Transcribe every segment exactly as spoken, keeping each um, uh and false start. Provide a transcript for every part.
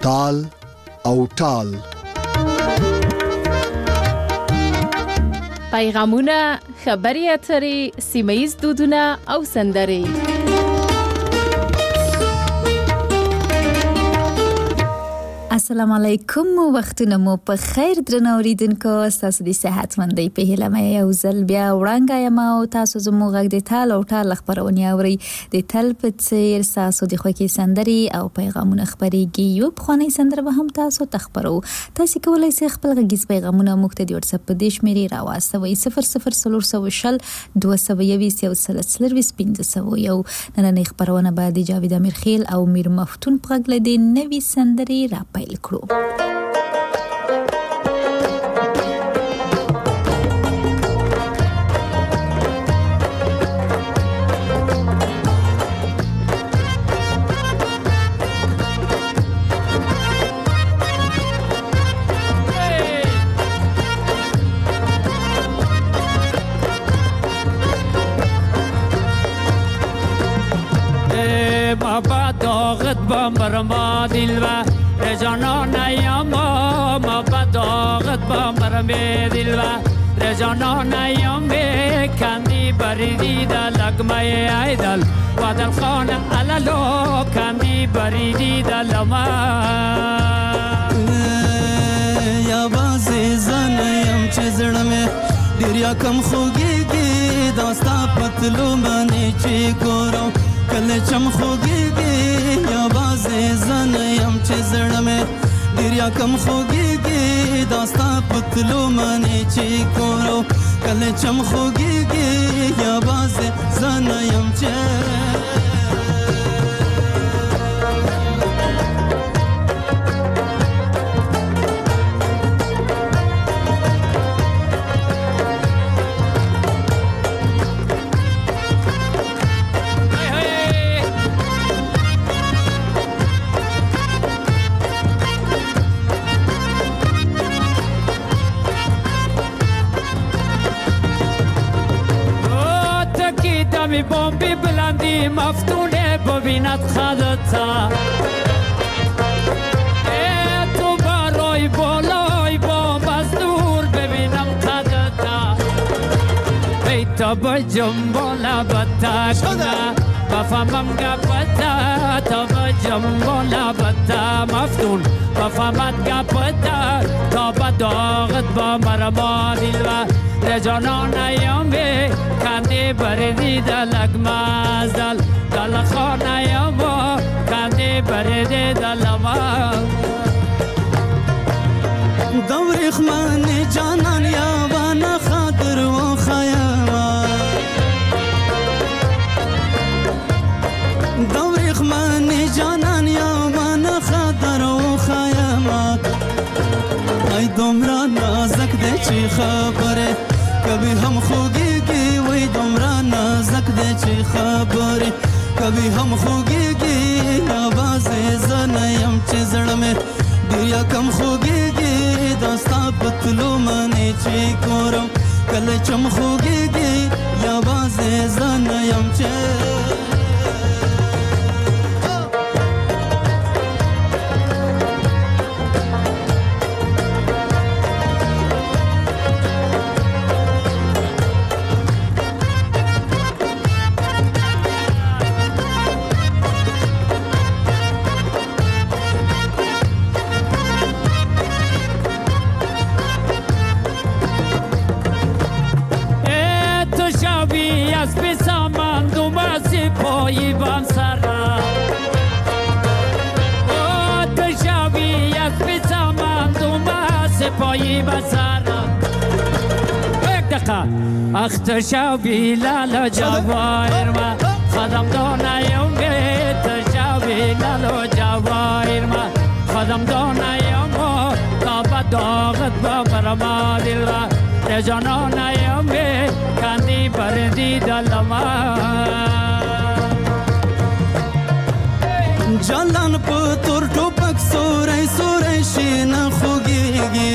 تال او ټال. پیغامونه، خبري اترې، سیمه‌ییز دودونه او سندرې. السلام علیکم، وختونه مو په خیر درنو اوریدونکو. تاسو د صحت مندۍ په هیله مې یو ځل بیا وړاندې یم او تاسو زموږ غږ د تال او ټال خبرونه اورئ. د تل په څیر تاسو د خوښي سندرې او پیغامونه خبريږي. یو بخونی سندره به هم تاسو تخبرو. تاسو کولای شئ خپل غږیز پیغامونه موږ ته د واتس اپ په دیش مری راوستوي صفر صفر صفر صفر دوه سوه یویشت یو سل څلرویشت پنځه سوه یو. نن خبرونه بعد جاوید امیرخیل او میر مفتون په غږ لدې نوې سندرې را پیل کړو. بابا داغت با مرما دلوا رجانا نیاما ما بداغت با مرمه دلوا رجانا نیامه کندی بریدی در لگمه ایدل و در خانه علالو کندی بریدی در لما یا بازی زنیم چه زرمه دیریا کم خوگی گی داستا پتلو منی چی کرو کل چم خوگی گی یا بازی زنیم چه زرمه دیریا کم خوگی گی داستا پتلو منی چی کرو کل چم خوگی گی یا بازی زنیم چه می بومبی بلندی مفتونه ببیند خدتا ای تو برای بالای بومب از دور ببینم خدتا ای تا بجم بالا بتا کنه بفهمم گپتا تا بجم بالا بتا مفتون بفهمت گپتا تا بداغت با مرما دلوا رجانا نیامه کندی بریدی در لگمازدل دل خانه یاما کندی بریدی در لما دوریخ من جانان یاوان خاطر و خیاما دوریخ من جانان یاوان خاطر و خیاما ای دمرا نازک ده چی خبره کبھی ہم خوگی گی وی دمرا نازک دے چی خبری کبھی ہم خوگی گی آواز زنیم چی زڑ میں دیا کم خوگی گی داستا پتلو منی چی کورم کل چم خوگی گی آواز زنیم چی پایی بام سرا او تشاوی از بیسامان دوما سپایی با سرا یک دقیقه اخ تشاوی لالا جوایر ما خدم دانایم به تشاوی لالا جوایر ما خدم دانایم تا بداغت با مرما دل را رجانانایم به کندی بردی دلما جلان پتر ټوپک سورې سورې شین خوږيږي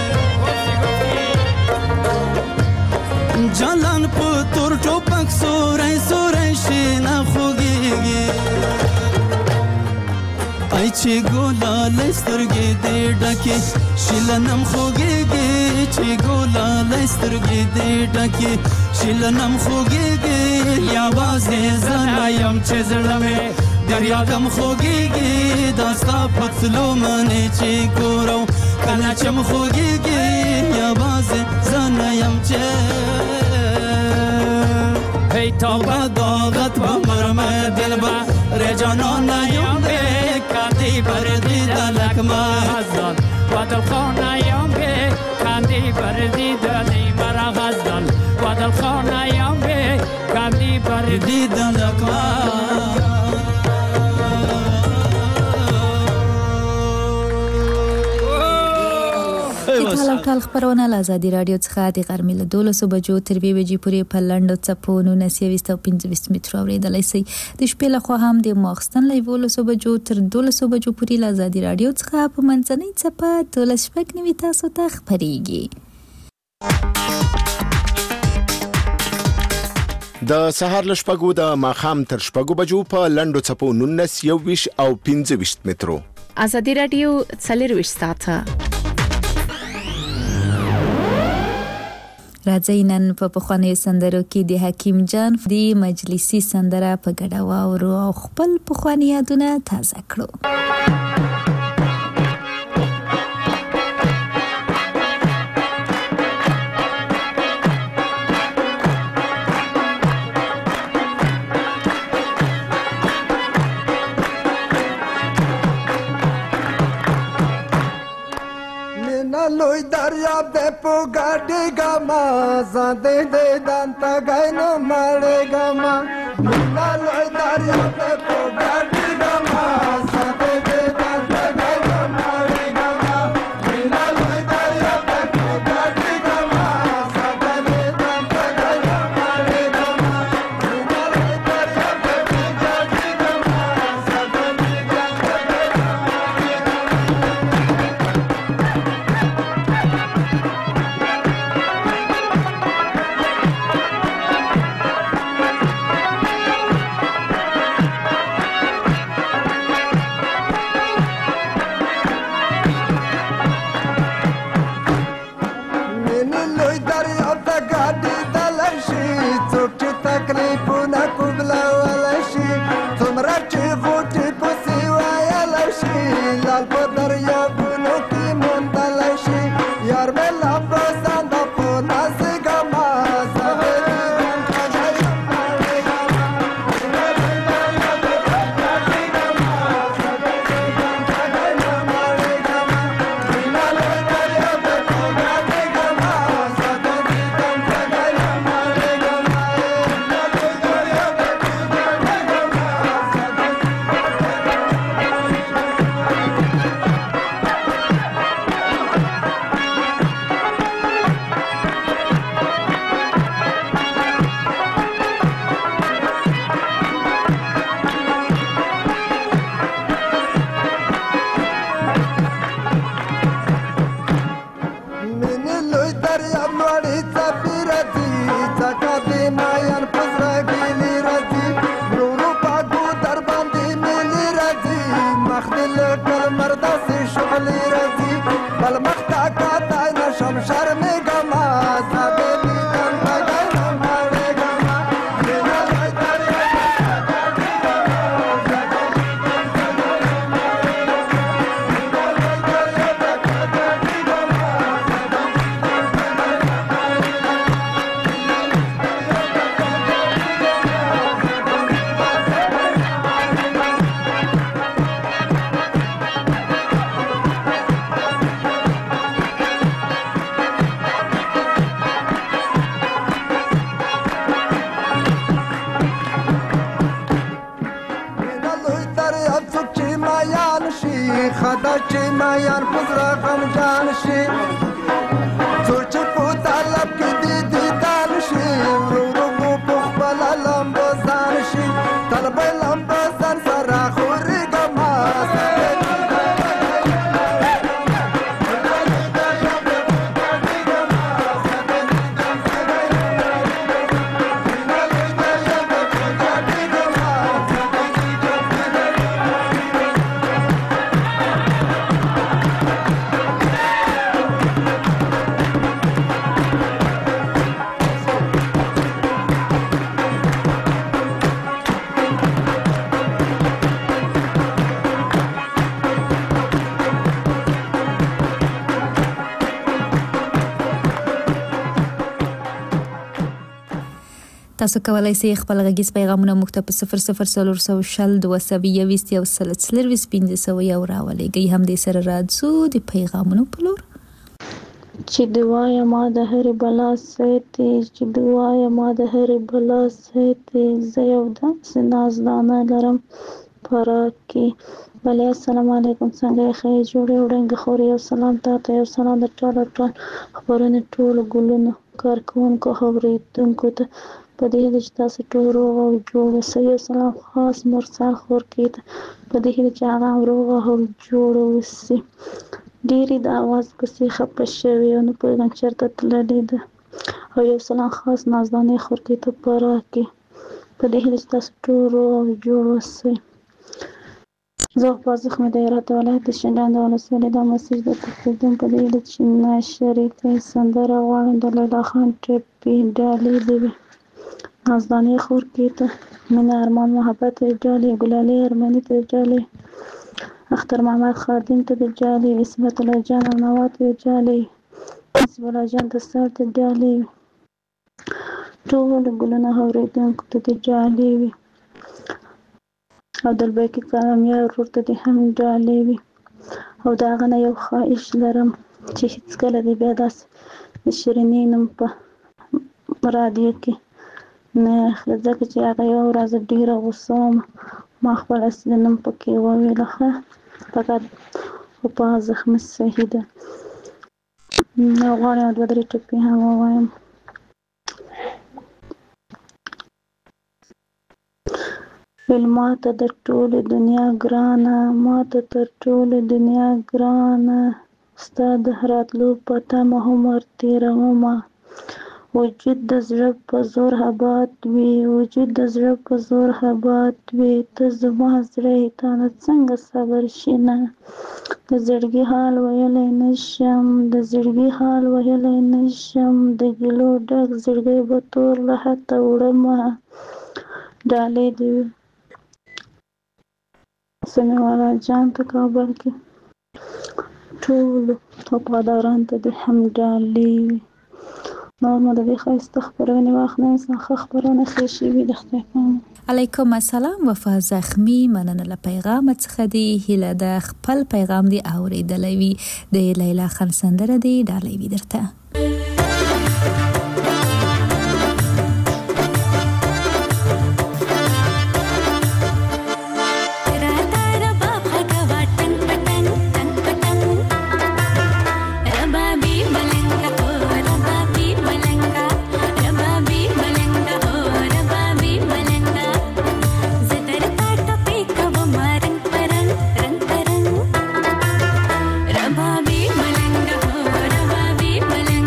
جلان پتر ټوپک سورې سورې شین خوږيږي ای چې ګولا لسترګې دې ډکې شلنم خوږېږي چې ګولا لسترګې دې ډکې شلنم خوږېږي یوازې زه یم چې زړه مې دریا کم خوږېږي دا ستا پتلو منې چې ګورو کله چې م خوږېږي یوازې زه نه یم چې ای توبه داغت به مرمه دل به رجانان یم به کندی بردی دلک مزدان و دل خانه یم به کندی بردی دلی مرا غزدان و دل خانه یم به کندی بردی دلک مزدان. ټال ټال خبرونه له ازادي رادیو څخه د غرمې له دولسو بجو تر دوه بجې پورې په لنډو څپو نولس یویشت او پنځه ویشت مترو اورېدلی شئ. د شپې لخوا هم د ماخستن له یولسو بجو تر دولسو بجو پورې له ازادي رادیو څخه په منځنۍ څپه دولس شپږ نوي تاسو ته خپرېږي. د سهار له شپږو د ماښام تر شپږو بجو په لنډو څپو نولس یویشت او پنځه ویشت مترو. ازادي رادیو څلرویشت ساعته. راځئ نن په پخوانیو سندرو کې د حکیم جان د مجلسي سندره په ګډه واورو او خپل پخواني یادونه تازه کړو. لوی دریاب دې په ګاډي ګما زده دې دانتا غاینو مړې ګما مینا لوی دریاب دې په ګاډي ګما زده دې دانتا غاینو مړې ګما مینا لوی دریاب دې په ګاډي ګما زده دې دانتا غاینو مړې ګما مینا لوی دریاب دې په ګاډي ګما زده دې دانتا غاینو مړې تاسو کولای شئ خپل غږیز پیغامونه موږ ته په صفر صفر څلور سوه شل دوه سوه یوویشت یو سل څلرویشت پنځه سوه یو راولېږئ. همدې سره راځو د پیغامونو په لور. چې دوايا ما د هرې بلا ساتي، چې دوايا ما د هرې بلا ساتي، زه یو داسې نازدانه لرم پراک کې. بله السلام علیکم، څنګه یې ښه یې جوړې وړنګه خورې. یو سلام تاته، یو سلام د ټول ټول خبرونه ټولو ګلونو کارکوونکو اورېدونکو ته په دې هیله چې تاسو ټول روغ او جوړ اوسئ. یو سلام خاص مرسل خورکي ته په دې هیله چې هغه هم روغ او جوړ اوسي. ډېرې د اواز پسې خفه شوې او نه پوهېږم چېرته تللې ده. او یو سلام خاص نازدانې خورکي ته په راکې په دې هیله چې تاسو ټول روغ او جوړ اوسئ. زه په زخمي د هرات ولایت د شینډنډ د ولسوالۍ دا مسیج د تقدیم په دې هیله چې ناشریکۍ سندره غواړم د لیلا خان ټپي ډالۍ دې وي. نازدانې خورکي ته مینه ارمان محبت ته ډالۍ، ګلالۍ ارمني ته ډالۍ، اختر محمد خادم ته د ډالۍ، عصمت الله جان او نوا ته د ډالۍ، نصیب الله جان د سر ته ډالۍ وي. ټولو ګلونه اورېدونکو ته د ډالۍ وي. او د الباقي کامیاب ورور ته دې هم ډالۍ وي. او د هغه نه یو خواهش لرم چې هېڅکله دې بیا داسې د شیرینې نوم په رادیو کې نه اخلي، ځکه چې هغه یو ورځ ډېره غوسه وم، ما خپل اصلي نوم پکې وویله. ښه فقط خو په زخمي صحیح ده. نو غواړم دوه درې ټکي هم ووایم. ویل ماته د ټولې دنیا ګرانه، ماته تر ټولې دنیا ګرانه، ستا د راتلو په تمه عمر تېرومه. وجود د زړه په زور اباد وي، وجود د زړه په زور اباد وي، ته زما زړه یې تا نه څنګه صبر شي نه. د زړګي حال ویلی نشم، د زړګي حال ویلی نشم، د ګیلو ډک زړګی به تور له حته وړمه. ډالۍ دې وي سمیع الله جان ته کابل کې، ټولو وفادارانو ته دې هم ډالۍ وي. نور مو د دې ښایسته خپرونې وخت نه انسان ښه خپرونه ښې شوي د خدای په امان. علیکم السلام. وفا زخمی مننه له پیغام څخه دی. هیله د خپل پیغام دی اوریدلی وي. د لیلا خان سندره دی ډالۍ وي درته. Baby,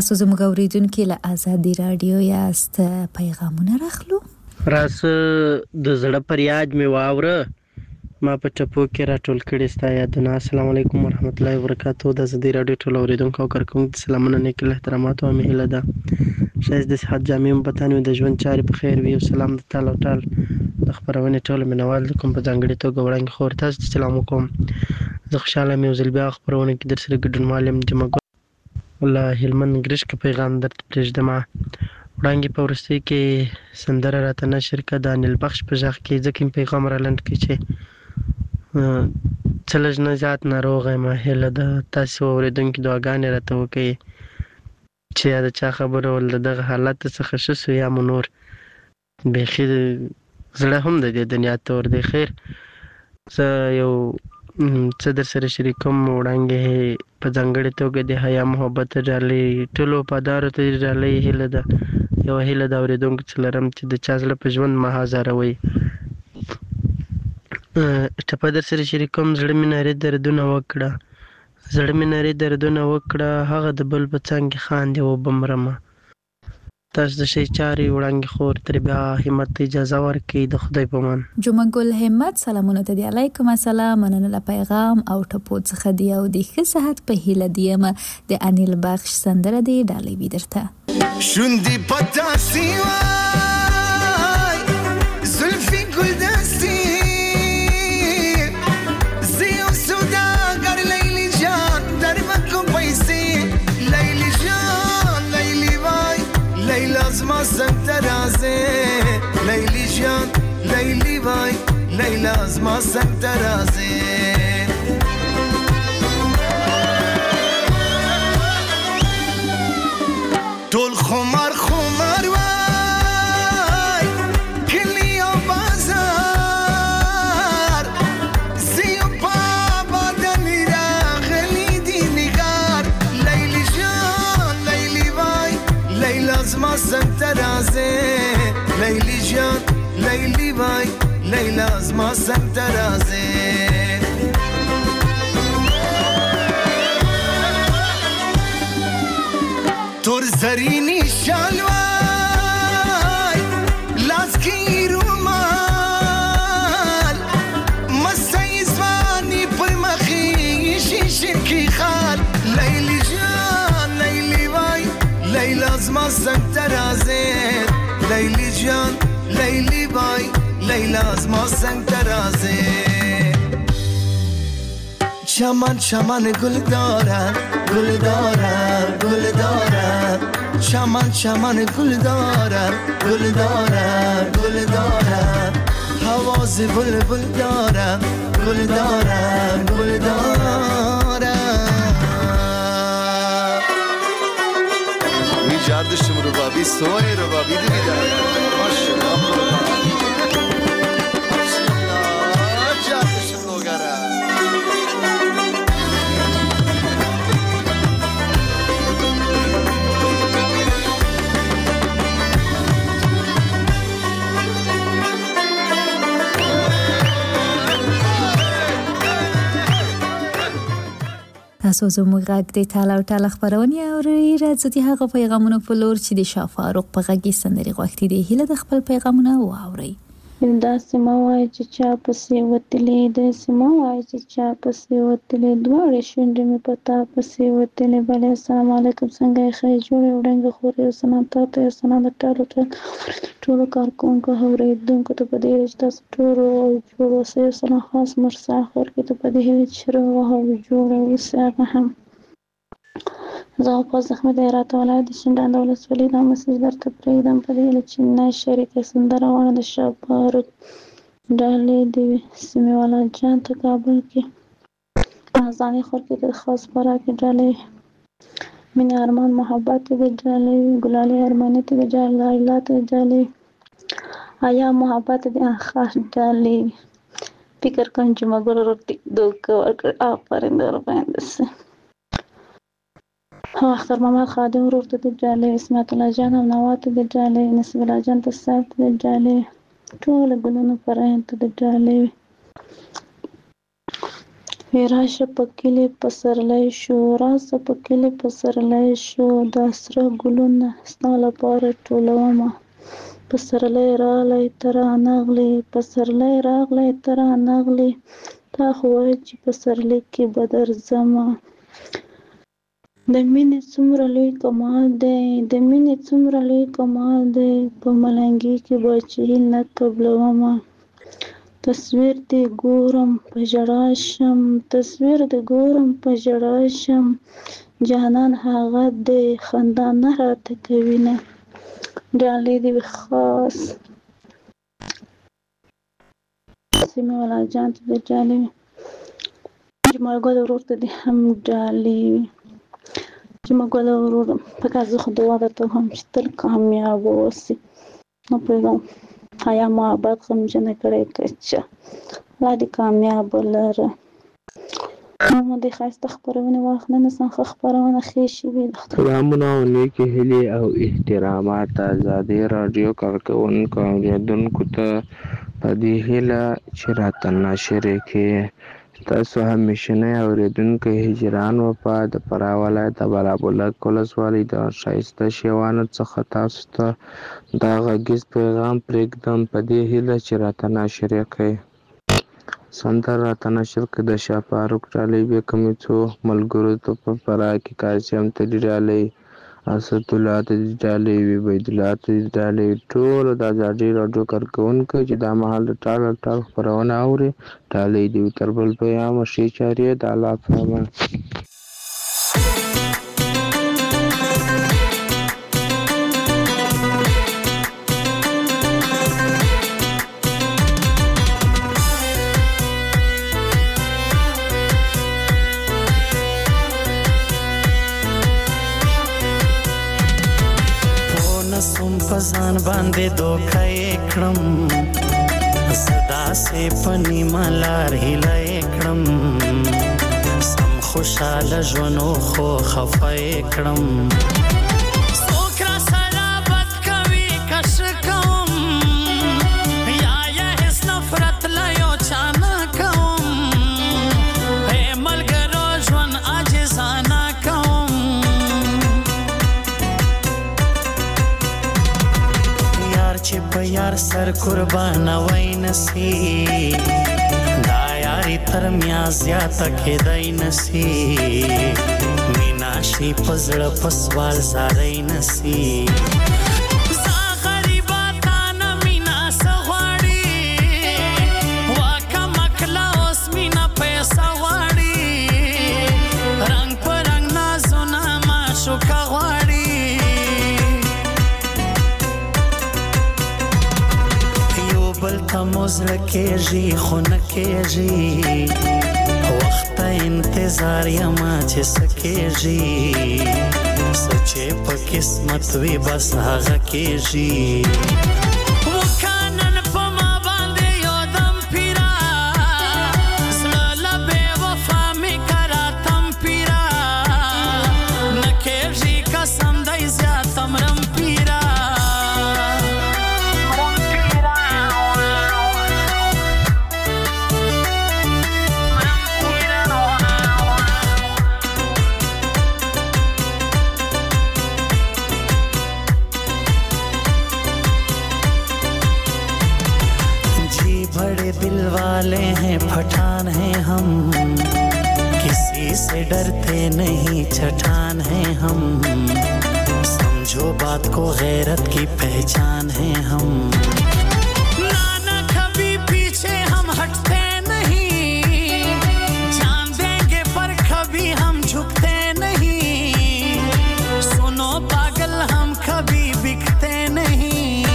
تاسو زموږ اوریدونکو له آزادي رادیو یاست، پیغامونه راخلو. راس د زړه پریاد می واوره ما په ټپو کې راټول کړي ستا یادونه. السلام علیکم ورحمت الله وبرکاتہ. د آزادي رادیو ټول اوریدونکو او کارکونکو سلامونه، نیک احترامات او مهله ده. شایست د صحت جامع مبتانو د ژوند چارې په خیر وي. سلام د تعالی ټال د خبرونه ټول منوال کوم په ځانګړي توګه وړاندې خور تاسو سلام وکم. زه خوشاله مې وزل بیا خبرونه کې در سره ګډون معلم جمع الله هلمن ګرش کې پیغام درته پرېږدم. وړاندې په ورستۍ کې سندره راته نشر کړه د انیل بخش په ژغ کې، ځکه پیغام را لنډ کړي چې څه لږ نه زیات ناروغه یم. هیله ده تاسو اورېدونکي دعاګانې راته وکړئ چې یا د چا خبره ول د دغه حالت څخه ښه سو یا مو نور بیخي زړه هم د دې دنیا تور دی. خیر زه یو څه در سره شریکوم. وړاندې په ځانګړې توګه د حیا محبت ډالۍ ټولو وفادارو ته ډالۍ هیله ده. یوه هیله د اورېدونکو څه لرم چې د چا زړه په ژوند مه ازاروئ. ټپه در سره شریکوم. زړه مې نارې دردونه وکړه، زړه مې نارې دردونه وکړه، هغه د بل په څنګ خاندې وبه مرمه. تاسو د شی چارې وړاندې خور تر بیا همت اجازه ورکړئ. د خدای په امان. جمعه ګل همت سلامونه ته دی. علیکم السلام، مننه له پیغام او ټپو څخه دی او د ښه صحت په هیله دیم. د انیل بخش سندره دی ډالۍ وي درته. شوندی پتا سیوای زلفی گل دستی زیو سوداگر لیلی جان در مکو پیسی لیلی جان لیلی وای لیل از ما سنگ ترازه لیلی جان لیلی وای لیل از ما سنگ ترازه طول خمار خمار وای کلی و بازار زیو پا بادنی را غلی دی نگار لیلی جان لیلی وای لیل از ما سنگ ترازه لیلی جان لیلی وای لیل از ما سنگ ترازه تور زرینی شالوای لاسکی رومال مسای زوانی پر مخی شیشن کی خال لیلی جان لیلی وای لیل از ما سنگ ترازه لیلی جان لیلی وای لیل از ما سنگ ترازه چمن چمن گل دارد گل دارد گل دارد چمن چمن گل دارد گل دارد گل دارد حواس بلبل دارد گل دارد گل دارد می جردشم رو بابی سوی رو بابی دیدی دارد ماشالله جردشم لوگره تاسو زموږ غږ د تعالی او تعالی خبرونه اورئ. راځي د هغه پیغامونو په لور چې د شاه فاروق په غږ کې سندري غوښتي دي. هیله د خپل پیغامونه واورئ. دا سیمه وای چې چا پسې وتلې د سیمه وای چې چا پسې وتلې دواړې شونډې مې پتا پسې وتلې. بلې السلام علیکم، څنګه یې ښه جوړې وړاندې خورې او سلام تاته یو سلام د ټولو ټولو کارکونکو اورېدونکو ته په دې چې تاسو ټولو جوړ اوسئ. سلام خاص مرسا خور کې ته په دې چې روغ او جوړ اوسئ. هغه هم زه په زحمت راته ولایت د شینډان د ولسوالۍ دا مسیج درته پرېږدم په دې چې نه شریکه سندره وانه د شاه فاروق ډالۍ د سیمې والا جان ته کابل کې ځانې خور کې د خاص خوراکي ډالۍ مینه ارمان محبت د ډالۍ ګلالي ارماني ته د ډالۍ ته ډالۍ آیا محبت د خاص ډالۍ فکر کوم چې مګر ورته دوه ورکړ آفرین در باندې سه اختر محمد خادم ورور ته د ډالۍ اسمت الله جان او نوات د ډالۍ نصیب الله جان ته سات د ډالۍ ټول ګلونو پرهن ته د ډالۍ راشه په کلي پسرلی شو، راشه په کلي پسرلی شو، دا سره ګلونه ستا لپاره ټولومه. پسرلی راغلی ته رانغلې، پسرلی راغلی ته رانغلې، تا خو وایې چې پسرلي کې به درځمه. د مینې څومره لوی کمال دی، د مینې څومره لوی کمال دی، په ملنګي کې به چې نه قبلومه. تصویر دې ګورم په ژړا شم، تصویر دې ګورم په ژړا شم، جانان هغه دې خندا نه راته کوي نه. ډالۍ دې وي خاص سیمې والا جان ته دې ډالۍ وي، جمال ګل ورور ته دې هم ډالۍ وي. جمال ګل ورور پکې زه خو دعا درته وهم چې تل کامیاب اوسې. نه پوهېږم حیا محبت غمجنه کړی کچه الله دې کامیاب لره. نو دې ښایسته خپرونې واخله، نن ښه خپرونه ښې شوې ده. سلامونه او نیکې هیلې او احترامات ازادي راډیو کارکوونکو او اورېدونکو ته په دې هیله چې راته نشرې کې تاسو همیشنی اورېدونکی هجران وفا د فراه ولایت د بالابلک ولسوالۍ د ښایسته شیوانو څخه تاسو ته دا غږیز پیغام پرېږدم په دې هیله چې راته نشرې کوئ. سندره راته نشر کړه د شاه فاروق ډالۍ بې کومې څو ملګرو ته په فراه کې قاسم ته دې ډالۍ، اسدالله ته دې ډالۍ وي، عبیدالله ته دې ډالۍ وي، ټولو د ازادي راډیو کارکوونکو چې دا مهال د ټال ټال خپرونه اوري ډالۍ دې وي. تر بل پیامه ښې چارې د الله په امان. سم پزان باندې دوکه کړم، زدا سه پنی مالار هله کړم، سم خوشاله ژوندو خو خفه کړم. سوکرا سره بد کوي کش کوم، یا یا هیڅ نفرت لا یو چانه کوم، هی ملګرو ژوند عاجزانه کوم. چې په یار سر قربان وای نسی، دا یاری تر میا زیاته کېدای نسی، مینا شي په زړه په سوال زارای نسی. زه غریبه تا نه مینا څه غواړي، واکه مکله اوس مینا پیسه غواړي، رنګ په رنګ نازونه معشوقه غواړي. بل ته مزړه کېږي خو نه کېږي، وخت انتظار یما چې څه کېږي، څه چې په قسمت وي بس هغه کېږي. وکانن په ما باندې یو دم پیرا، زړه له بې وفا مې کراتم پیرا، نه کېږي قسم دی زیاته مرم پیرا. दिल वाले हैं पठान हैं हम, किसी से डरते नहीं छठान हैं हम, समझो बात को गैरत की पहचान हैं हम. नाना कभी पीछे हम हटते नहीं, जान देंगे पर कभी हम झुकते नहीं, सुनो पागल हम कभी बिकते नहीं.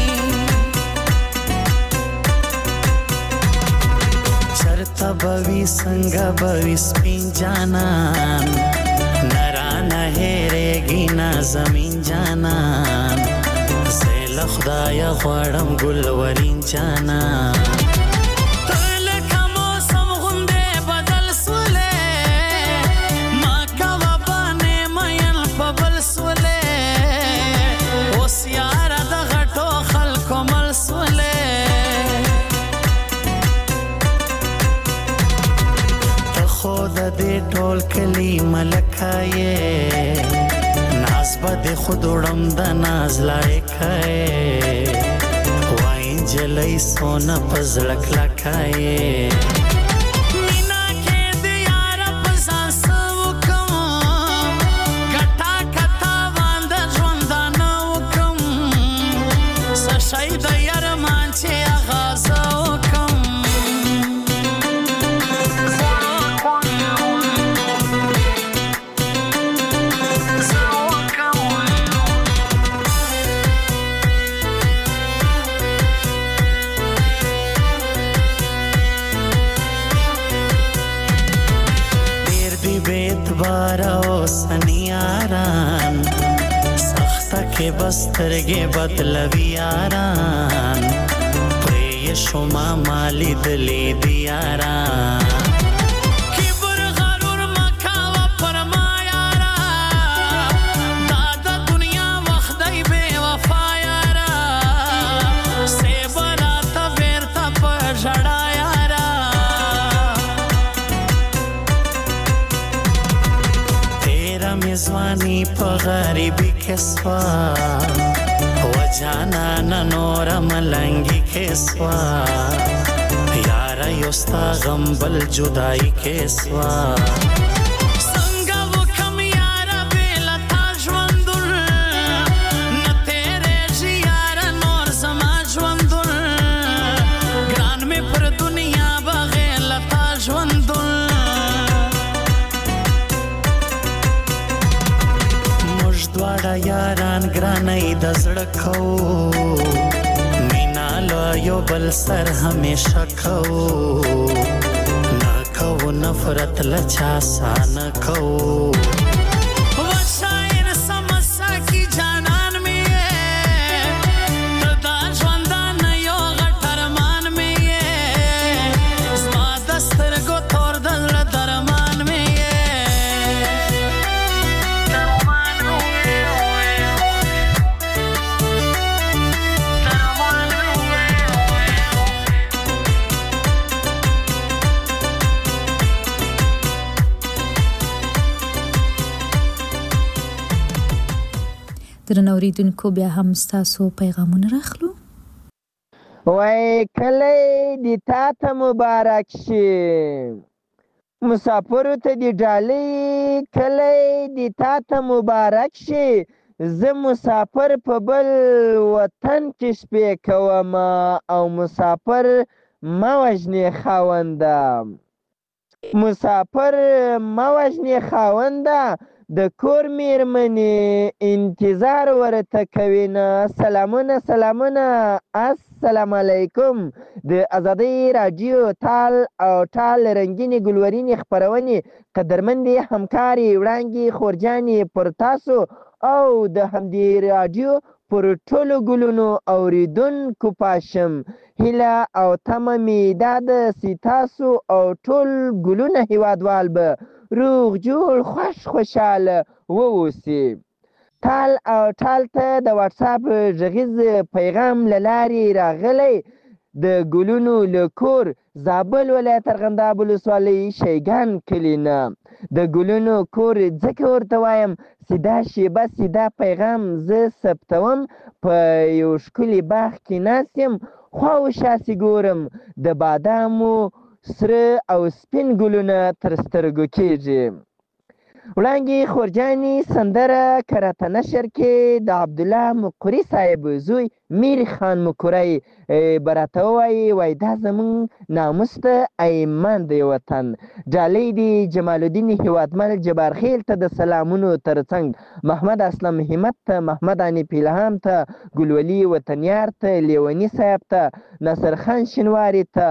चरता बवी संगा बवी स्पिन जानन, नरा नहेरेगी ना जमीन जानन, زیل خدایا غواړم ګلورین جانان. لکه موسم غوندې بدل سولې، ما کوه بانې مین په بل سولې، اوس یاره د غټو خلکو مل سولې. خود ملکه یې ناز به د خود وړم د ناز لایقه یې وای نجلۍ سونه په زړه کلکه یې مینا کې د یاره په ځان څه وکړم ګټه کته باندې ژوندانه وکړم څه شی د یارمان چې اغازه وکړم بارا اوسنی یاران سخته کې بسترګې بدلوي یاران پرې شما مالی دلی دی یاران کبر غرور مکاوه پر ما یارا دا د دنیا وخت دی بے وفا یارا سیبرا ته بیرته په ژړا میزوانی په غریبی کې سوا و جانانا نور ملنګي کې سوا یارا یوستا غم بل جدائی کې سوا څنګه وکم یارا بل تا ژوندون نه تیرې یارا نور زما ژوندون ګران مې پر دنیا بغیر لتا ژوندون دواړه یاران ګرانۍ د زړه کوو مینا له یو بل سر همیشه کوو نه کوو نفرت له چا سا نه کوو و شاعر سمسا کی جانان مې ته دا ژوندانه یو غټ ارمان مې زما د سترګو تور د زړه درمان مې درنو اوریدونکو بیا هم ستاسو پیغامونه راخلو. وای کلی دی تا ته مبارک شي مسافرو ته دی ډالۍ کلی دی تا ته مبارک شي زه مسافر په بل وطن کې شپې کوم او مسافر مه وژنې خاونده مسافر مه وژنې خاونده د کور میرمنې انتظار ورته کوي نه سلامونه سلامونه السلام علیکم د ازادۍ راډیو تال او ټال رنګینې ګلورینې خپرونې قدرمندې همکارې وړانګې خورجانې پر تاسو او د همدې راډیو پر ټولو ګلونو اوریدونکو پاشم هیله او تمه مې دا ده چې تاسو او ټول ګلونه هیوادوال به روغ جوړ خوش خوشحاله واوسي تال او ټال ته د واتساپ غږیز پیغام له لارې راغلی د ګلونو له کور زابل ولایت ارغنداب ولسوالۍ شیګان کلي نه د ګلونو کور ځکه ورته وایم سیدا شیبه سیدا پیغام زه ثبتوم په یو ښکلي باغ کې ناست یم خوا و شاسې ګورم د بادامو سره او سپین ګلونه تر سترګو کېږي وړانګې خورجانې سندره کرته نشر کې د عبدالله مقري صاحب زوی میر خان مقری به راته ووایي وایي دا زموږ ناموس ته ایمان دی وطن ډالۍ دی جمال الدین هیوادمل جبارخیل ته د سلامونو ترڅنګ محمد اسلم همت ته محمد انیف الهام ته ګلولي وطنیار ته لیوني صاحب ته ناصر خان شینواري ته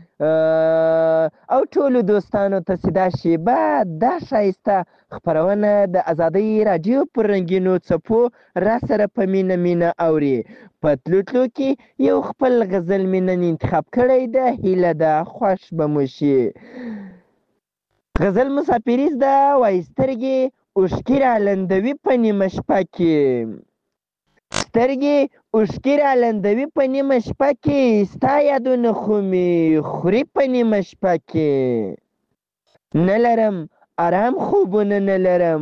او ټولو دوستانو ته چې دا شیبه دا ښایسته خپرونه د ازادۍ راډیو پر رنګینو څپو را سره په مینه مینه اوري په تلو تلو کې یو خپل غزل مې نن انتخاب کړی ده هیله ده خوښ به مو شي غزل مسافریز ده وایي سترګې اوښکې رالندوي په نیمه شپه کې سترګې اوښکې رالندوي په نیمه شپه کې ستا یادونه خو مې خوري په نیمه شپه کې نه لرم آرام خوبونه نه لرم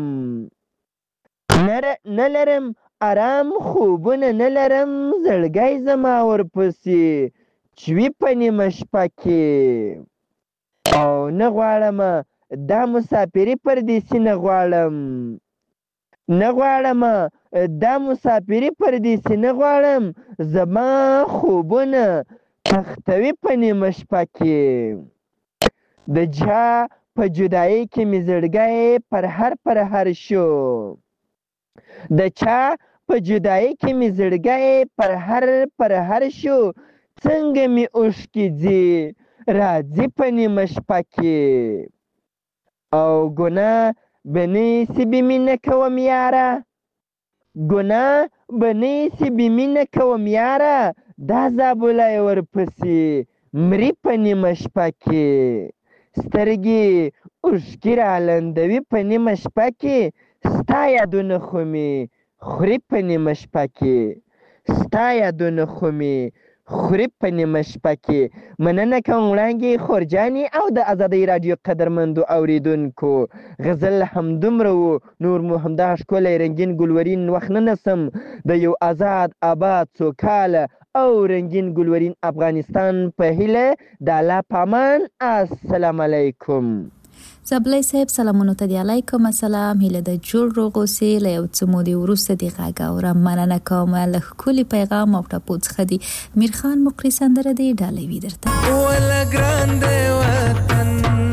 نه لرم آرام خوبونه نه لرم زړګی زما ورپسې چوي په نیمه شپه کې او نه غواړم دا مسافري پردیسي نه غواړم نه غواړم دا مسافري پردیسي نه غواړم زما خوبونه تختوي په نیمه شپه کې د چا په جدایۍ کې مې زړګی پرهر پرهر شو د چا په جدایۍ کې مې زړګی پرهر پرهر شو څنګه مې اوښکې ځي راځي په نیمه شپه کې او ګناه به نیسي بې مینه کوم یاره ګناه به نیسي بې مینه کوم یاره دا زابلی ورپسې مري په نیمه شپه کې سترګې اوښکې رالندوي په نیمه شپه کې ستا یادونه خو مې خوري په نیمه شپه کې ستا یادونه خو مې خوري په نیمه شپه کې مننه کوم وړانګې خورجانې او د ازادۍ راډیو قدرمندو اوریدونکو غزل همدومره و نور مو همدغه ښکلی رنګین ګلورین وخت نه نسم د یو آزاد آباد سوکاله او رنګین ګلورین افغانستان په هیله د الله په امان السلام علیکم زبلی صاحب سلامونو ته دی علیکم السلام هیله د جوړ روغ اوسې له یو څه مودې وروسته دې غږ اورم مننه کوم له ښکلي پیغام او ټپو څخه دی میرخان مقري سندره دی ډالوي درته ولا ګران دی وطن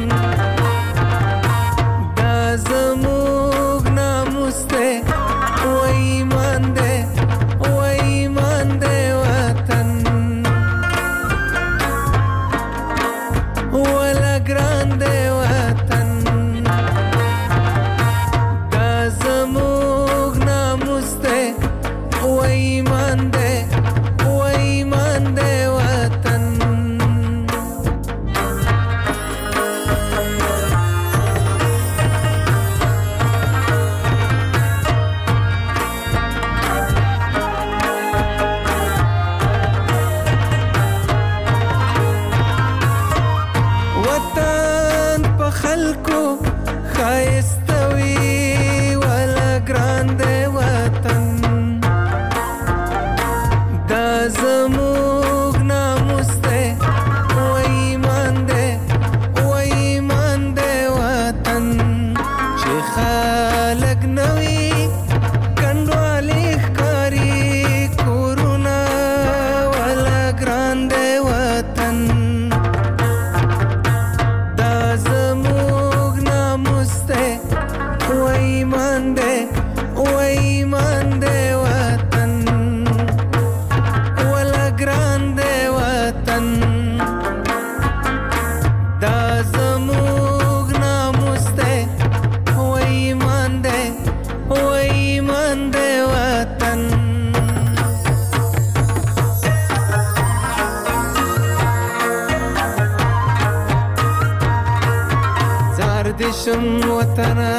دا زموږ ناموس دی و ایمان دی و ایمان دی وطن ولا ګران دی شم وطنا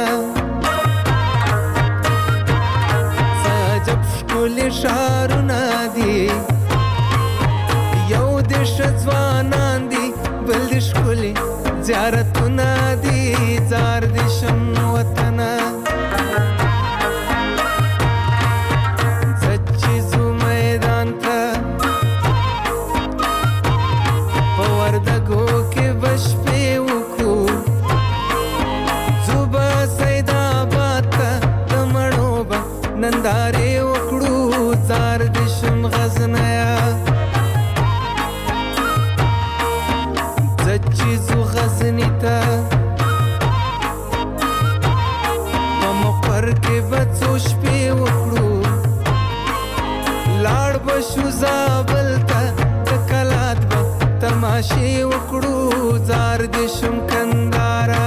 ساجب شکل شارونه دي یو د شځوانان دي بل د شکل زیارتونه دي زار د شم وطنا سچي زو میدان ته په وردګو کې بشپې وکړو ننداره وکړو زار د شم غزنیا زچې زو غزنی ته په مقر کې بڅو شپې وکړو لاړ بشو زابل ته د کلات به تماشې وکړو زار د شم کندارا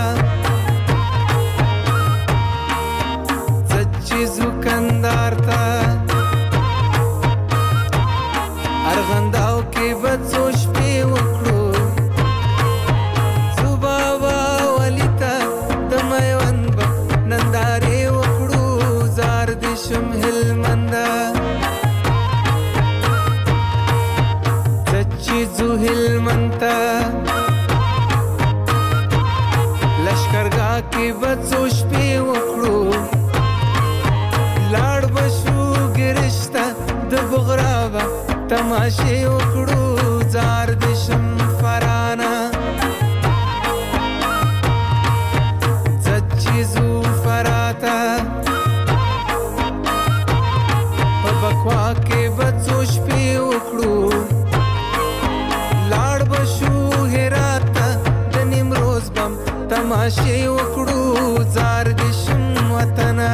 زکندار تا ارغنداو کې بڅو شپې وکړو زوباوا ولیتا د میوند به نندارې وکړو زار د شم هلمندا سچې زو هلمنتا لشکرګاه کې به څو شپې وکړو لاړ به شو ګرشته د بغرابه تماشې وکړو زار د شم فرانه زچیزو فراته په بکوا کې به څو شپې وکړو لاړ به شو هرات د نیمروز بم تماشې وکړو زار د شم وطنه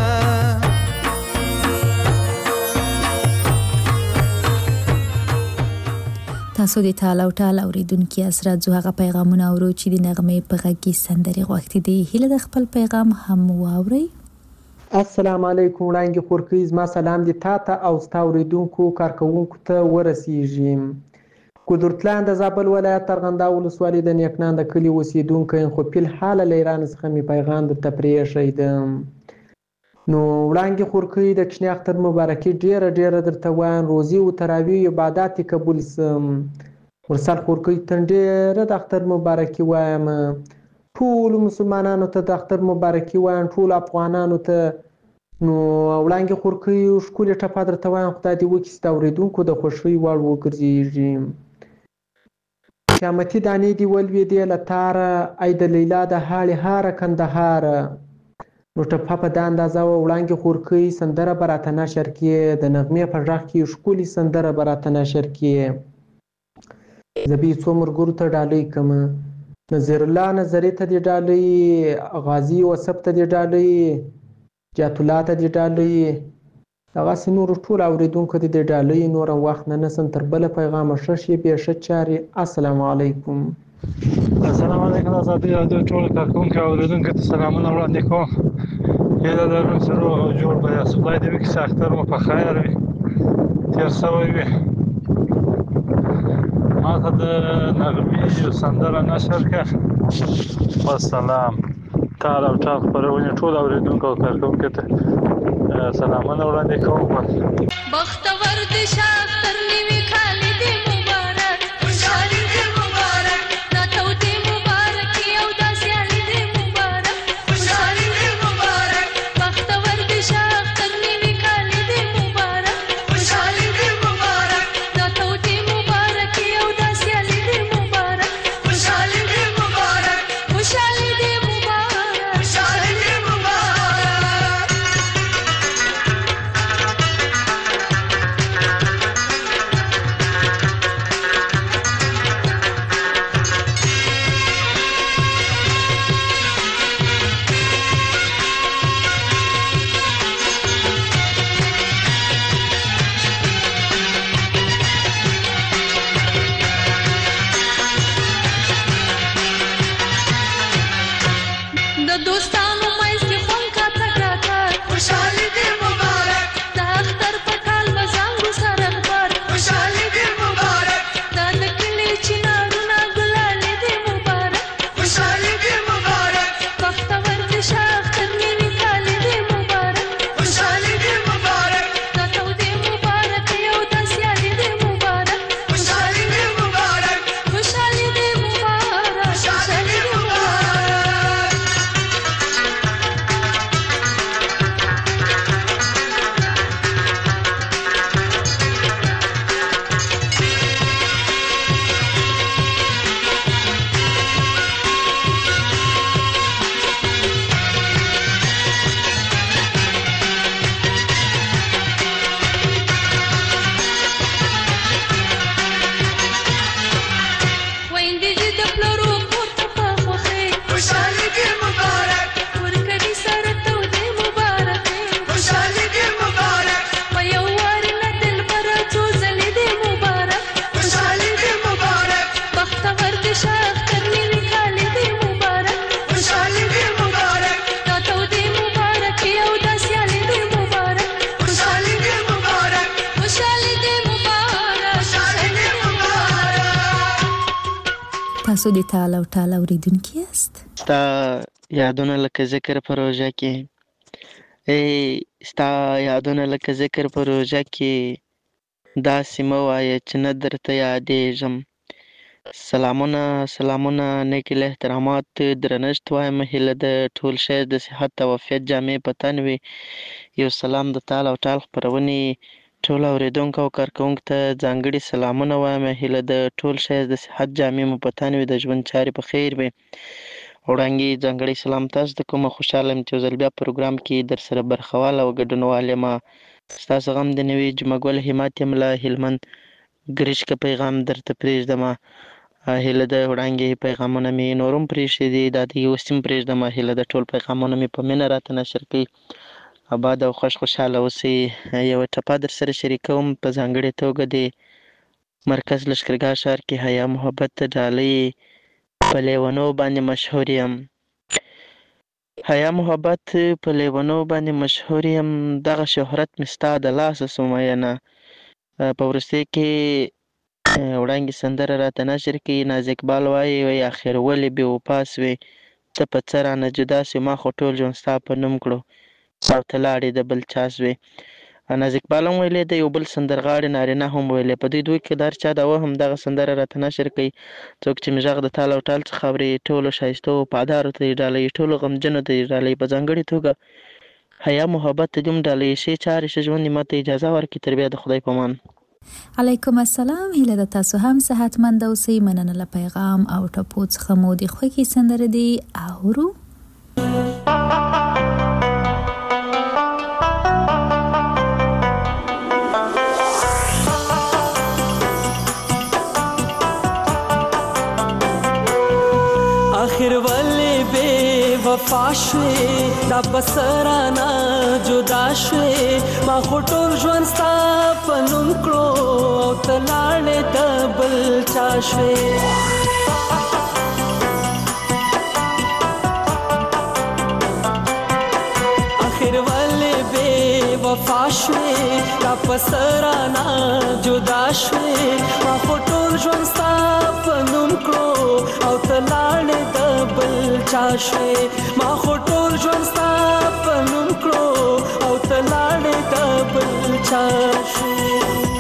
تاسو د ټال او ټال اوریدونکو اسره جو هغه پیغامونه اورو چې د نغمې په غږ کې سندري غوښتي دي هله د خپل پیغام هم واوري. السلام علیکم وړاندې خورکې زما سلام دي تاته او ستا اوریدونکو کارکونکو ته ورسیږي. قدرتلاند د زابل ولایت ارغنداو ولسوالۍ د نیکنان د کلي اوسیدونکی خو په حال له ایران څخه می پیغام درته پرېښی ده. نو وړاندې خورکې د چنی اختر مبارکي ډیره ډیره درته وایم روزي او تراویح عبادت قبول سم ورسال خورکې ته ډیره د اختر مبارکي وایم ټول مسلمانانو ته د اختر مبارکي وایم ټول افغانانو ته. نو وړاندې خورکې ښکلې ټپه درته وایم خدای دې وکړي ستا اورېدونکو د خوښۍ وړ وګرځېږي. قیامتي دانې دې ولوېدې له تاره ای د لیلا د هاړې هاره کندهاره. نو ټپه په دا اندازه وه وړاندې خورکۍ سندره به راته نشر کړې د نغمې په غږ کې ښکلې سندره به راته نشر کړې. زه به یې څو ملګرو ته ډالۍ کړم نظیر الله نظري ته دې ډالۍ غازي وصف ته دې ډالۍ جات الله ته دې ډالۍ دغسې نورو ټولو اورېدونکو ته دې ډالۍ نور وخت نه نسم تر بله پیغامه ښه شېبې ښه چارې. السلام علیکم. السلام علیکم ازادي راډیو ټول کارکونکو او اوریدونکو ته سلامونه وړاندې کوم. هیله لرم چې روغ او جوړ به یاست. خدای دې وکړي چې اختر مو په خیر وي تېر سوی وي. ما ته د نغمې یو سندره نشر کړه. والسلام. ټال او ټال خپرونې ټول اوریدونکو او کارکونکو ته سلامونه وړاندې کوم. بختور دې شه اختر نوي کال دې مبارک خوشحالي دې مبارک ناتو دې مبارک او داسیالي دې مبارک خوشحالي دې مبارک بختور دې شه اختر نوي کال دې مبارک خوشحالي دې مبارک ناتو دې مبارک او داسیالي دې مبارک خوشحالي دې مبارک خوشحالي دې مبارک خوشحالي دې مبارک. د دوستانو مېز کې خوند کا تکړه کار خوشحالي دې مبارک د اختر په ټال بزانګو سره خبر خوشحالي دې مبارک دا د کلي چنارونه ګلالي دې مبارک خوشحالي دې مبارک بختور دې شه اختر نوي کال دې مبارک خوشحالي دې مبارک ناتو دې مبارک او داسیالي دې مبارک خوشحالي دې مبارک خوشحالي دې مبارک خوشحالي دې مبارک. ویندې دې د پلرو کور ته په خوښۍ خوشحالي دې مبارک ورکړي سره تو دې مبارک خوشحالي دې مبارک په یو وار نه دلبره څو ځلې دې مبارک خوشحالي دې مبارک بختور دې شه اختر نوي کال دې مبارک خوشحالي دې مبارک ناتو دې مبارک او داسیالي دې مبارک خوشحالي دې مبارک خوشحالي دې مبارک خوشحالي دې مبارک. تاسو د ټال او ټال اوریدونکي یاست. ستا یادونه لکه ذکر په روژه کې ای ستا یادونه لکه ذکر په روژه کې داسې مه وایه چې نه درته یادېږم سلامونه سلامونه نیکې له احترامات درنښت وایم هیله د ټول شی د صحت او عافیت جامې په تن وي. یو سلام د تال او ټال خپرونې ټول اورېدونکو او کارکوونکو ته ځانګړي سلامونه وایم. هیله د ټول شی د صحت جامې مو په تن وي، د ژوند چارې په خیر وي. وړاندې ځانګړی سلام تاسو ته کوم. خوشحاله یم چې یو ځل بیا پروګرام کې در سره برخوال او ګډونوال یم. ستاسو غم د نوي جمعه ګل همت یم له هلمند ګرشکه پیغام درته پرېږدم. هیله د وړاندې پیغامونه مې نور هم پرېښي دي، دا دی اوس هم پرېږدم. هیله د ټول پیغامونه مې په مینه راته نشر کړي. اباد او خوش خوشحاله اوسئ. یوه ټپه در سره شریکوم، په ځانګړې توګه د مرکز لښکرګاه ښار کې حیا محبت ډالۍ په لیونو باندې مشهور یم. حیا محبت په لیونو باندې مشهور یم، دغه شهرت مې ستا د لاسه سو مینه. په وروستۍ کې وړاندې سندره راته نشر کړي. ناز اقبال وایي وایي اخر ولې بې وفا سوې، ته په څه رانه جدا سوې، ما خو ټول ژوند ستا په نوم کړو او ته لاړې د بل چا سوې. ناز اقبال هم ویلی دی، یو بل سندرغاړي نارینه هم ویلی. په دوی دوی کې د هر چا د وهم دغه سندره راته نشر کړي. څوک چې مې غږ د تال او ټال څخه اوري، ټولو ښایستو وفادارو ته یې ډالۍ، ټولو غمجنو ته یې ډالۍ. په ځانګړې توګه حیا محبت ته دې هم ډالۍ. ښې چارې ښه ژوند دې ماته اجازه ورکړي. تر بیا د خدای په امان. علیکم السلام. هیله د تاسو هم صحتمند اوسئ. مننه له پیغام او ټپو څخه مو د خوښې سندره دی اورو. آخر ولې بې وفا شوې، دا بسرانه جدا شوې، ما خو ټول ژوند ستا په نوم کړو او ته لاړې د بل چا شوې. آخر ولې بې وفا شوې، دا بسرانه جدا شوې، ما خو ټول ژوند ستا په نوم کړو او ته لاړې د بل چا شوې. ما خو ټول ژوند ستا په نوم کړو او ته لاړې د بل چا شوې.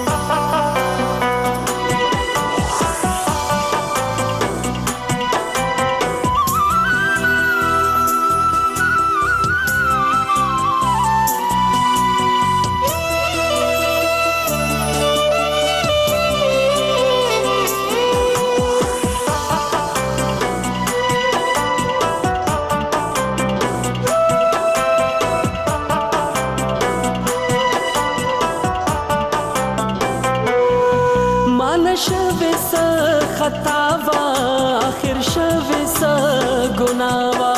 شوی سا خطا وا، آخر شوی سا گناه وا،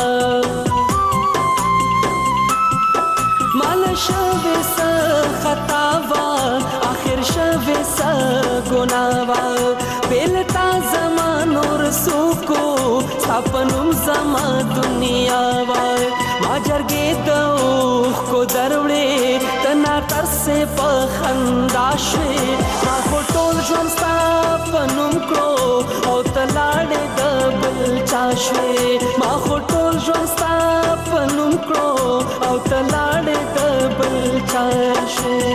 مال شوی سا خطا وا، آخر شوی سا گناه وا. بیلتا زمانو رسو کو سپنم زما دنیا وا. ما جرګې د اوښ کو دروړې تنا تر سے په خندا شوې، ما خو ټول ژوند ستا په نوم کړو او ته لاړې د بل چا شوې. ما خو ټول ژوند ستا په نوم کړو او ته لاړې د بل چا شوې.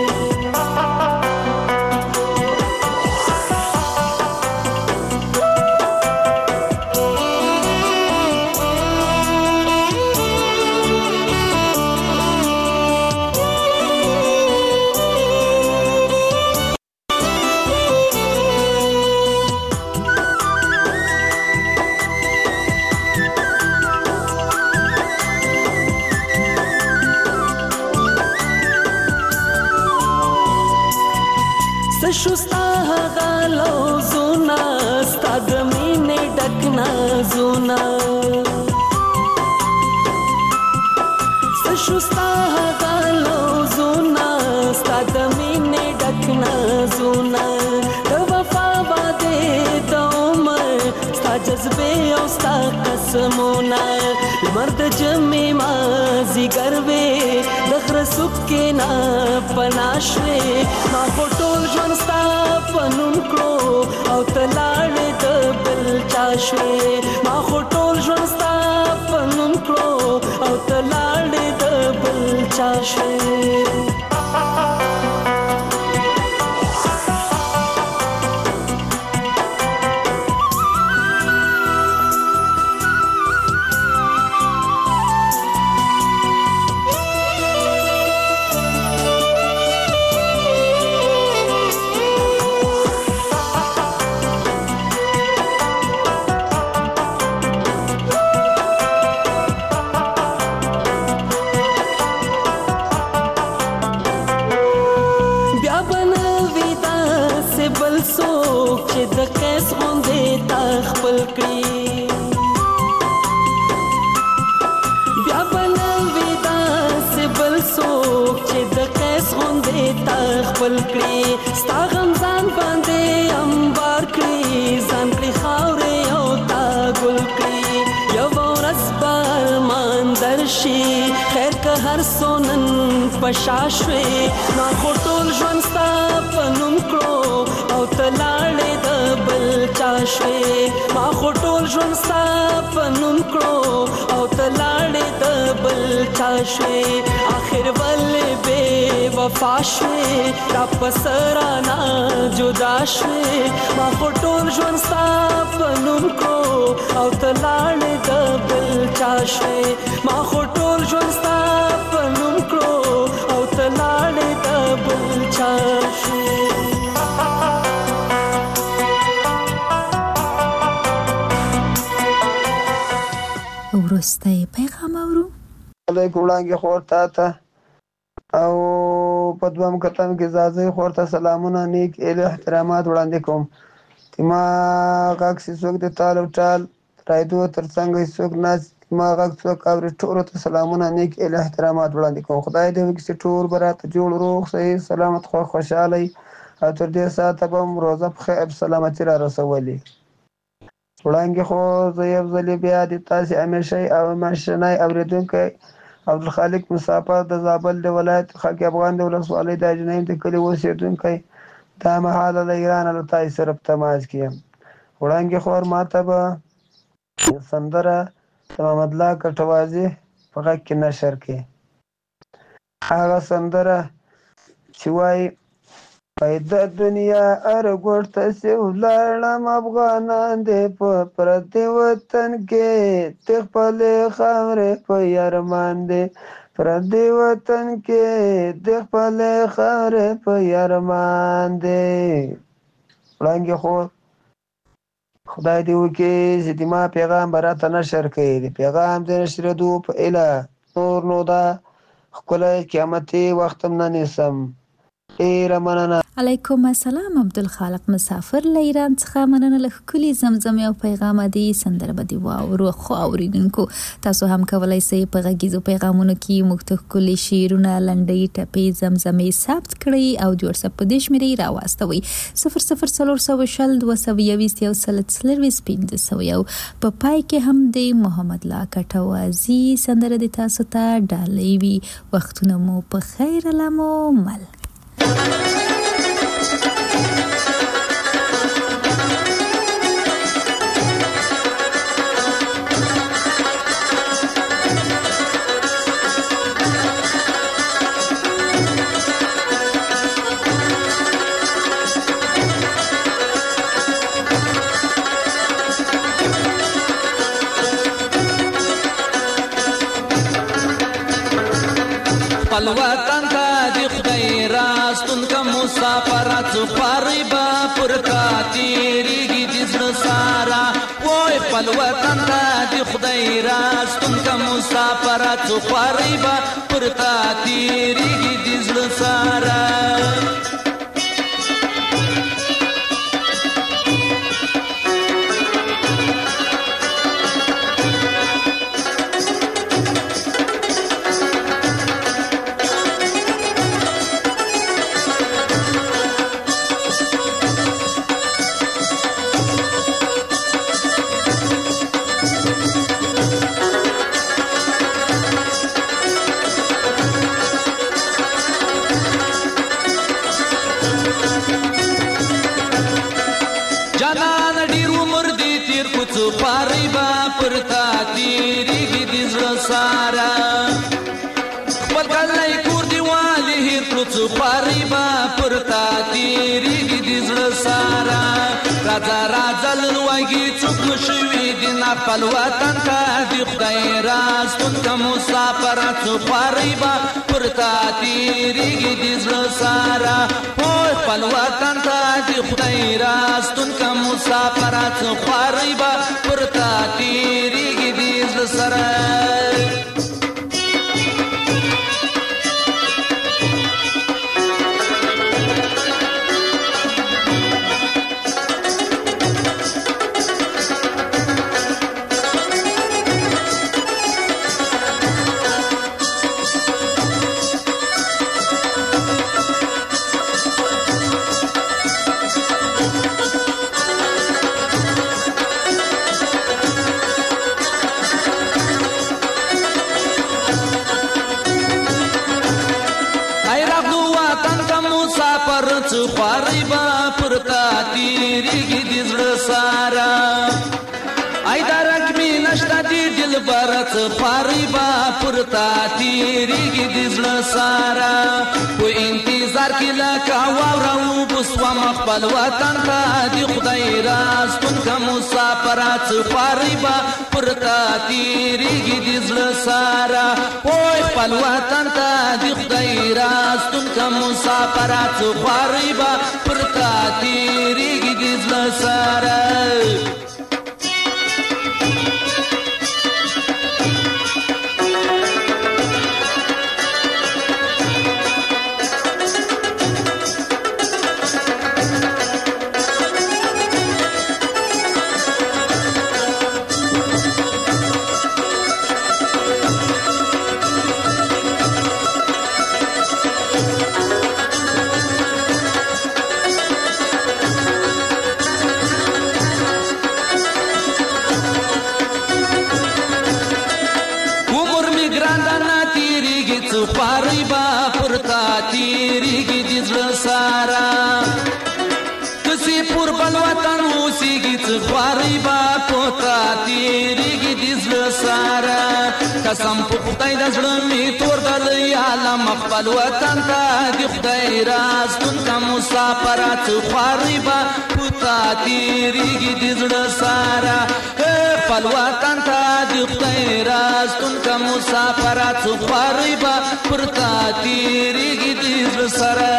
شستا هغه لوزونه ستا د مینې ډک نازونه، شستا هغه لوزونه ستا د مینې ډک نازونه. د وفا وعدې د عمر ستا جذبې او ستا قسمونه، لمر د جمعې مازدیګر وې د غره څوکې نه پناه شوې. ما خو ټول ژوند ستا په نوم کړو او ته لاړې د بل چا شوې. ما خو ټول ژوند ستا په نوم کړو او ته لاړې د بل چا شوې. د قیس غوندې تا خپل کړي بیا به نه وي داسې بل څوک چې د قیس غوندې تا خپل کړي ستا غم ځان باندې انبار کړي ځان کړي خاورې او تا ګل کړي یوه ورځ به ارمان درشي خیر که هر څو نن په شا شوې ما خو ټول ژوند ستا په نوم کړو او ته لاړې د بل چا شوې ما خو ټول ژوند ستا په نوم کړو او ته لاړې د بل چا شوې آخر ولې بې وفا شوې را په سرانه جدا شوې ما خو ټول ژوند ستا په نوم کړو او ته لاړې د بل چا شوې ما خو ټول ژوند ستا په نوم کړو او ته لاړې د بل چا شوې وروستی پیغام اورو علیکم وړانګې خور تا ته او په دویم کتم کې زازۍ خور ته سلامونه نیک ایله احترامات وړاندې کوم ما غږ چې څوک د تال او ټال رایدو تر څنګ څوک ناست ما غږ څوک اوري ټولو ته سلامونه نیک ایله احترامات وړاندې کوم خدای دې وکړي چې ټول به راته جوړ روغ صحیح سلامت خو خوشحالی او تر دې ساعته به م روزه په خیر سلامتي را رسولي وړاندې خو زه یو ځلې بیا د تاسې همیشئ او همېشنی اورېدونکی عبدالخالق مسافر د زابل د ولایت خاک افغان د ولسوالۍ د اجنیم د کلي اوسېدونکی دا مهاله له ایرانه له تاسې سره په تماس کې یم وړاندې خور ما ته به سندره د محمدالله کټوازي په غږ کې نشر کړي هغه سندره چې وایي پیدا دنیا ار ګوټ ته سې ولاړم افغانان دې په پردي وطن کې د خپلې خاورې په یارمان دې پردي وطن کې د خپلې خاورې په یارمان دې وړاندې خور خدای دې وکړي چې د ما پیغام به راته نشر کړي د پیغام د نشرېدو په ایله نور نو دا ښکلی قیامتي وخت هم نه نیسم ډېره مننه علیکم السلام عبدالخالق مسافر له ایران څخه مننه له ښکلي زمزمې او پیغامه دي سندره به دې واورو خو اورېدونکو تاسو هم کولی شئ په غږیزو پیغامونو کې موږ ته ښکلي شعرونه لنډۍ ټپې زمزمې ثبت کړئ او د وټساپ په دې شمېرې راواستوئ صفر صفر څلور سوه شل دوه سوه یویست یو سل څلرویشت پنځه سوه یو په پای کې هم د محمدالله کټوازي سندره د تاسو ته ډالۍ وي وختونه مو په خیر علمو مل الوطن ته د خدای راستون که مسافرت خوارې به پر تا تېرېږي د زړه ساره وای خپل وطن ته د خدای راستون که مسافرت خوارې به پر تا تېرېږي د زړه ساره خپل وطن ته د خدای راستون که مسافرت خوارې به پر تا تېرېږي د زړه ساره وای خپل وطن ته د خدای راستون که مسافرت خوارې به پر تا تېرېږي د زړه سره تیریږي د زړه ساره ای درک می نشته د دلبر څه خواري به پر تا تیریږي د زړه ساره په انتظار کې لکه واوره اوبس ومه خپل وطن ته د خدای راستون که مسافره څه خواري به پر تا تیریږي د زړه ساره پوی خپل وطن ته د خدای راستون که مسافره څه خواري به پر تا تیریږي د زړه ساره خواري به پر تا تیریږي د زړه ساره کسي پر بل وطن اوسېږي څه خواري به په تا تیریږي د زړه ساره قسم په خدای د زړه مې تور دلی عالم خپل وطن ته د خدای راستون که مسافره څه خواري به په تا تیریږي د زړه ساره خپل وطن ته د خدای راستون که مسافره څه خواري به پر تا تیریږي د زړه سره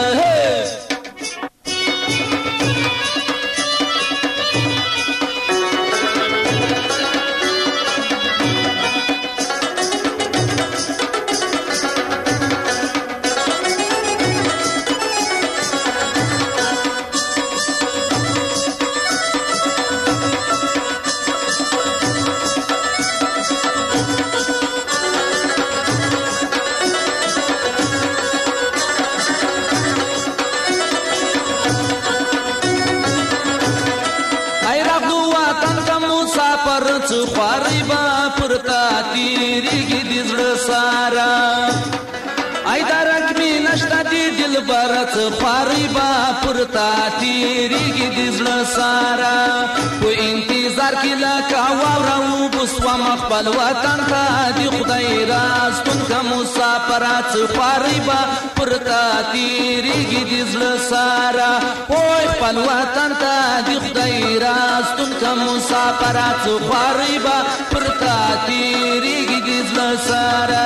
خواري به پر تا تیریږي د زړه ساره ای درک مې نشته د دلبر څه خواري به پر تا تیریږي د زړه ساره په انتظار کې لکه واوره اوبس ومه خپل وطن ته د خدای راستون که مسافره څه خواري به پر تا تیریږي د زړه ساره پوی خپل وطن ته د خدای راستون که مسافره څه خواري به پر تا تیریږي د زړه ساره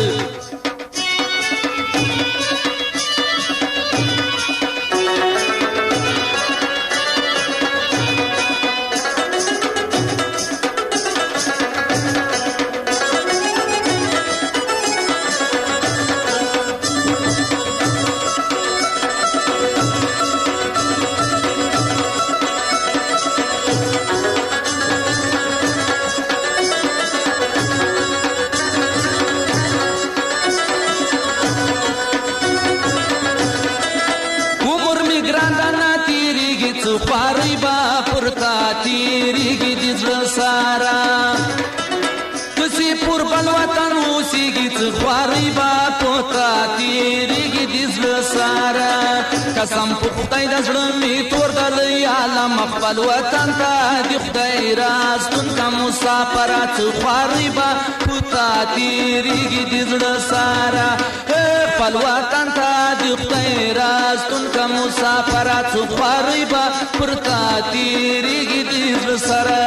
خواري به پر تا تیریږي د زړه ساره کسي پر بل وطن اوسېږي څه خواري به په تا تیریږي د زړه ساره قسم په خدای د زړه مې تور دلی عالم خپل وطن ته د خدای راستون که مسافره څه خواري به په تا تیریږي د زړه ساره خپل وطن ته د خدای راستون که مسافره څه خواري به پر تا تیریږي د زړه سره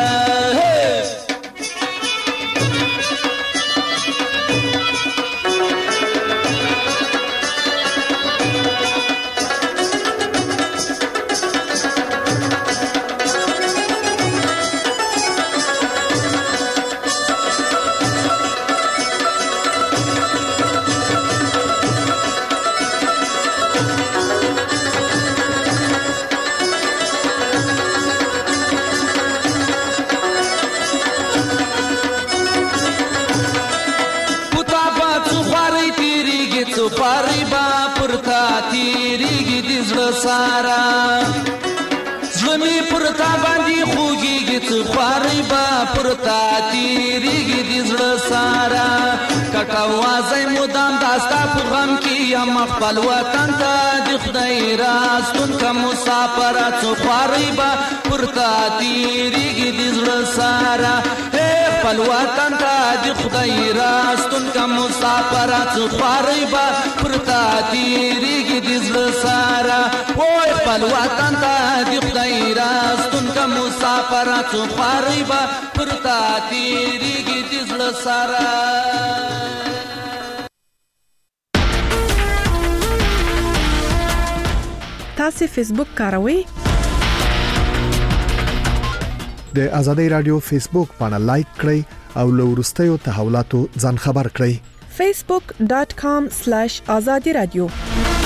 خواري به پر تا تیریږي د زړه ساره زړه مې پر تا باندې خوږېږي څه خواري به پر تا تیریږي د زړه ساره کټه وازی مدام داستا په غم کې یم خپل وطن ته د خدای راستون که مسافره څو خوارۍ به پورته تېرېږي د زړه سره خپل وطن ته د خدای راستون که مسافره څو خوارۍ به پورته تېرېږي د زړه سره وای خپل وطن ته د خدای راستون که مسافره څو خوارۍ به پورته تېرېږي د زړه سره. تاسو فیسبوک کاروئ؟ د آزادۍ رادیو فیسبوک پاڼه لایک کړئ او له وروستیو تحولاتو ځان خبر کړئ. facebook.com/azadi radio